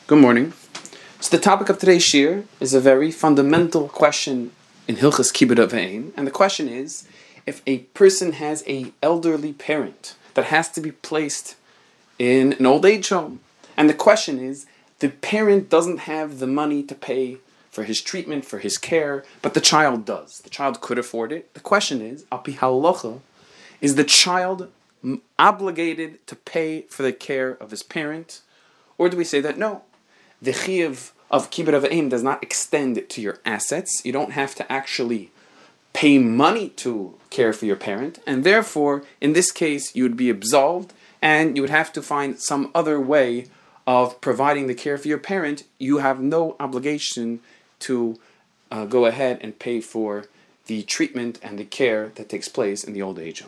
Good morning. So the topic of today's shir is a very fundamental question in Hilchas Kibbud Av V'Eim, and the question is, if a person has an elderly parent that has to be placed in an old age home, and the question is, the parent doesn't have the money to pay for his treatment, for his care, but the child does. The child could afford it. The question is, al pi halacha, is the child obligated to pay for the care of his parent, or do we say that no? The chiyuv of Kibbud Av V'Eim does not extend to your assets. You don't have to actually pay money to care for your parent, and therefore, in this case, you would be absolved, and you would have to find some other way of providing the care for your parent. You have no obligation to go ahead and pay for the treatment and the care that takes place in the old age home.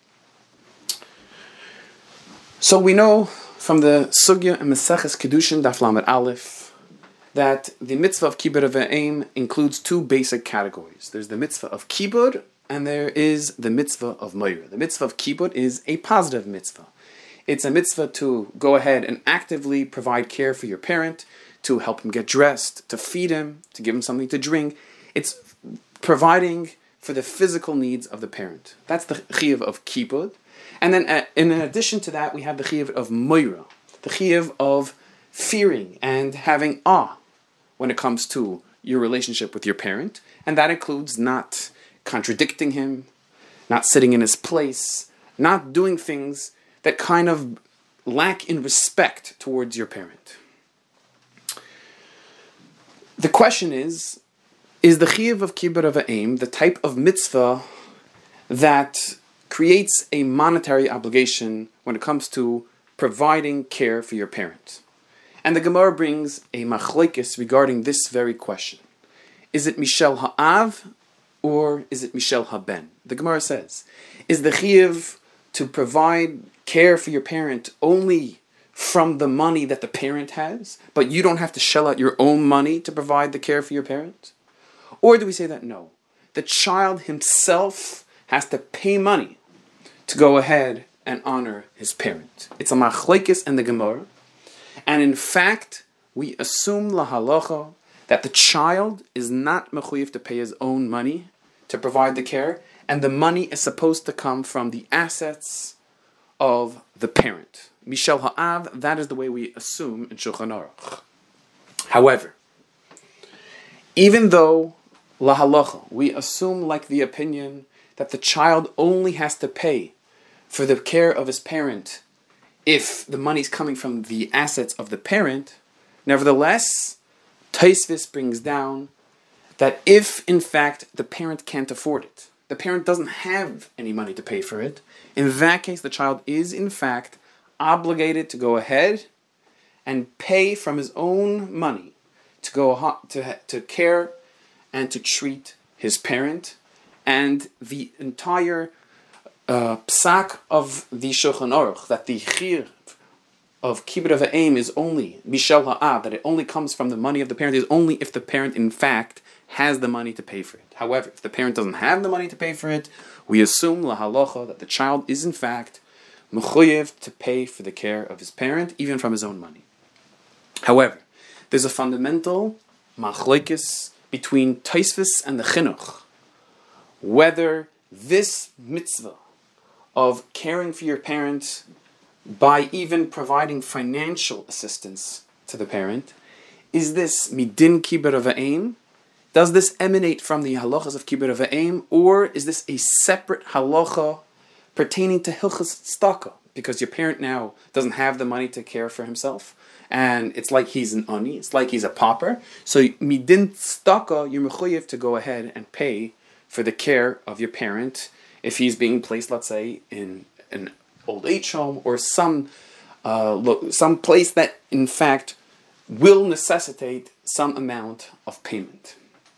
So we know from the Sugya and Maseches Kedushin Daf Lamed Aleph that the mitzvah of Kibbud Av V'Eim includes two basic categories. There's the mitzvah of Kibbud and there is the mitzvah of Moira. The mitzvah of Kibbud is a positive mitzvah. It's a mitzvah to go ahead and actively provide care for your parent, to help him get dressed, to feed him, to give him something to drink. It's providing for the physical needs of the parent. That's the chiyuv of Kibbud. And then in addition to that, we have the chiyuv of Moira, the chiyuv of fearing and having awe when it comes to your relationship with your parent. And that includes not contradicting him, not sitting in his place, not doing things that kind of lack in respect towards your parent. The question is the chiyuv of Kibbud Av V'Eim the type of mitzvah that creates a monetary obligation when it comes to providing care for your parent? And the Gemara brings a machlokes regarding this very question. Is it Mishel Ha'av or is it Mishel Ha'ben? The Gemara says, is the chiyuv to provide care for your parent only from the money that the parent has, but you don't have to shell out your own money to provide the care for your parent? Or do we say that no, the child himself has to pay money to go ahead and honor his parent? It's a machlokes and the Gemara, and in fact, we assume lahalacha that the child is not mechuyev to pay his own money to provide the care, and the money is supposed to come from the assets of the parent. Mishel Ha'av, that is the way we assume in Shulchan Aruch. However, even though lahalacha, we assume like the opinion that the child only has to pay for the care of his parent if the money's coming from the assets of the parent, nevertheless, Taisvis brings down that if, in fact, the parent can't afford it, the parent doesn't have any money to pay for it, in that case, the child is, in fact, obligated to go ahead and pay from his own money to go to care and to treat his parent. And the entire psak of the Shulchan Aruch, that the chiyuv of Kibbud Av V'Eim is only Mishel Ha'av, that it only comes from the money of the parent, is only if the parent, in fact, has the money to pay for it. However, if the parent doesn't have the money to pay for it, we assume lahalacha that the child is, in fact, mechuyev to pay for the care of his parent, even from his own money. However, there's a fundamental machlokes between Taisvis and the Chinuch, whether this mitzvah of caring for your parent by even providing financial assistance to the parent, is this midin Kibbud Av V'Eim? Does this emanate from the halachas of Kibbud Av V'Eim, or is this a separate halacha pertaining to Hilchas Tzedakah? Because your parent now doesn't have the money to care for himself, and it's like he's an ani, it's like he's a pauper. So midin Tzedakah, you're mechuyev to go ahead and pay for the care of your parent if he's being placed, let's say, in an old age home or some place that, in fact, will necessitate some amount of payment.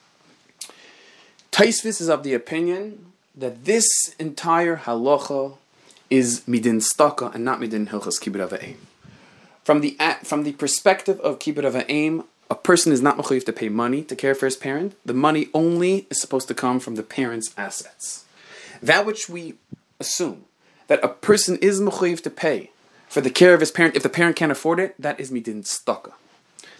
Taisvis is of the opinion that this entire halacha is midin tzedakah and not midin hilchas Kibbud Av V'Eim. From the perspective of Kibbud Av V'Eim, a person is not mechuyev to pay money to care for his parent. The money only is supposed to come from the parent's assets. That which we assume that a person is mechuyev to pay for the care of his parent if the parent can't afford it, that is midin tzedakah.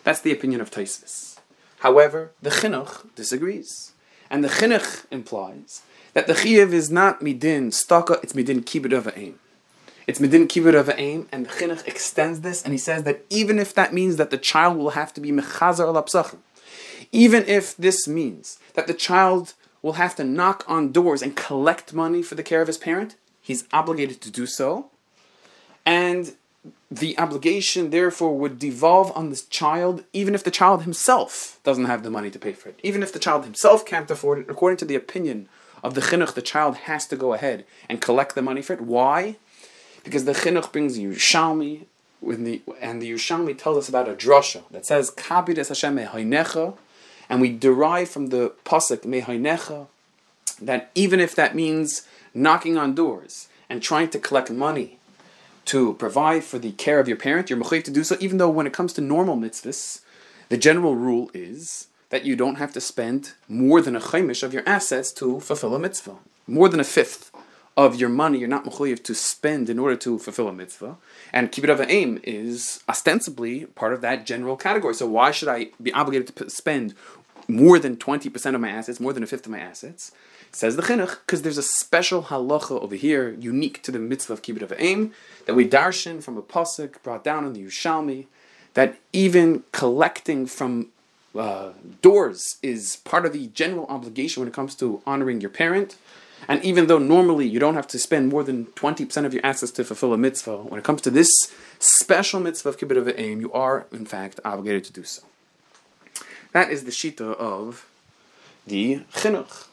That's the opinion of Tosfos. However, the Chinuch disagrees. And the Chinuch implies that the Chiyuv is not midin staka, it's midin kibbud ava'im. It's midin kibbud ava'im, and the Chinuch extends this, and he says that even if that means that the child will have to be mechazer al psachim, even if this means that the child will have to knock on doors and collect money for the care of his parent, he's obligated to do so. And the obligation, therefore, would devolve on this child, even if the child himself doesn't have the money to pay for it. Even if the child himself can't afford it, according to the opinion of the Chinuch, the child has to go ahead and collect the money for it. Why? Because the Chinuch brings Yerushalmi, and the Yerushalmi tells us about a drasha that says, Kabir es Hashem mehaynecha, and we derive from the pasuk mehaynecha that even if that means knocking on doors and trying to collect money to provide for the care of your parent, you're mechuyev to do so, even though when it comes to normal mitzvahs, the general rule is that you don't have to spend more than a chaimish of your assets to fulfill a mitzvah. More than a fifth of your money you're not mechuyev to spend in order to fulfill a mitzvah. And kibbud ava'im is ostensibly part of that general category. So why should I be obligated to spend more than 20% of my assets, more than a fifth of my assets? Says the Chinuch, because there's a special halacha over here, unique to the mitzvah of kibbud ava'im, that we darshan from a pasuk brought down in the Yerushalmi, that even collecting from doors is part of the general obligation when it comes to honoring your parent. And even though normally you don't have to spend more than 20% of your assets to fulfill a mitzvah, when it comes to this special mitzvah of kibbud ava'im, you are, in fact, obligated to do so. That is the shita of the Chinuch.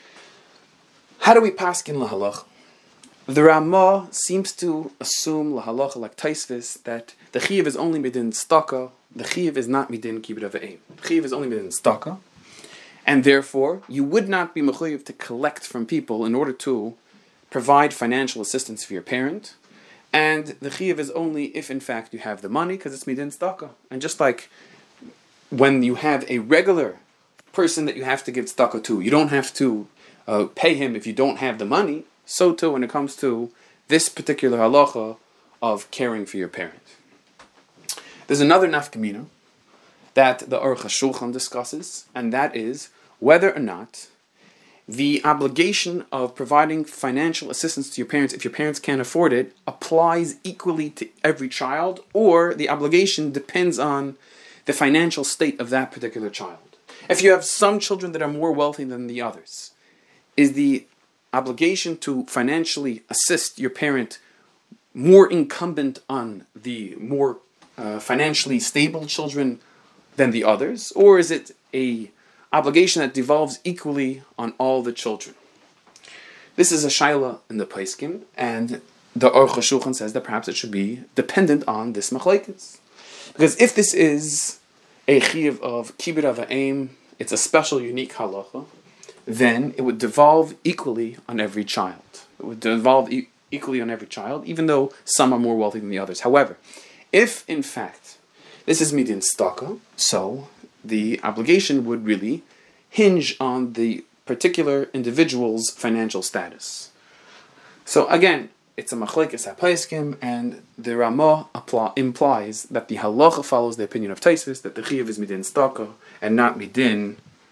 How do we paskin lahalach? The Ramah seems to assume lahalach like Tosfos that the chiyuv is only midin staka, the chiyuv is not midin kibbud ava'im. The chiyuv is only midin staka, and therefore you would not be mechuyev to collect from people in order to provide financial assistance for your parent, and the chiyuv is only if in fact you have the money, because it's midin staka. And just like when you have a regular person that you have to give tzedakah to, you don't have to pay him if you don't have the money. So too when it comes to this particular halacha of caring for your parent. There's another nafkamina that the Aruch HaShulchan discusses, and that is whether or not the obligation of providing financial assistance to your parents, if your parents can't afford it, applies equally to every child, or the obligation depends on the financial state of that particular child. If you have some children that are more wealthy than the others, is the obligation to financially assist your parent more incumbent on the more financially stable children than the others, or is it a obligation that devolves equally on all the children? This is a shaila in the Paiskim, and the Aruch HaShulchan says that perhaps it should be dependent on this machlokes. Because if this is a chiyuv of kibbud ava'im, it's a special, unique halacha, then it would devolve equally on every child. It would devolve equally on every child, even though some are more wealthy than the others. However, if in fact this is midin staka, so the obligation would really hinge on the particular individual's financial status. So again, it's a machlekes hapaiskim, and the Ramah implies that the halacha follows the opinion of Tosfos, that the chiyuv is midin staka and not midin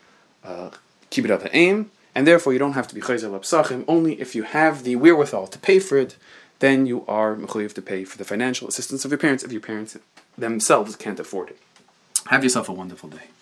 kibbud ava'im, and therefore you don't have to be chayzer l'psachim. Only if you have the wherewithal to pay for it, then you are mechuyev to pay for the financial assistance of your parents if your parents themselves can't afford it. Have yourself a wonderful day.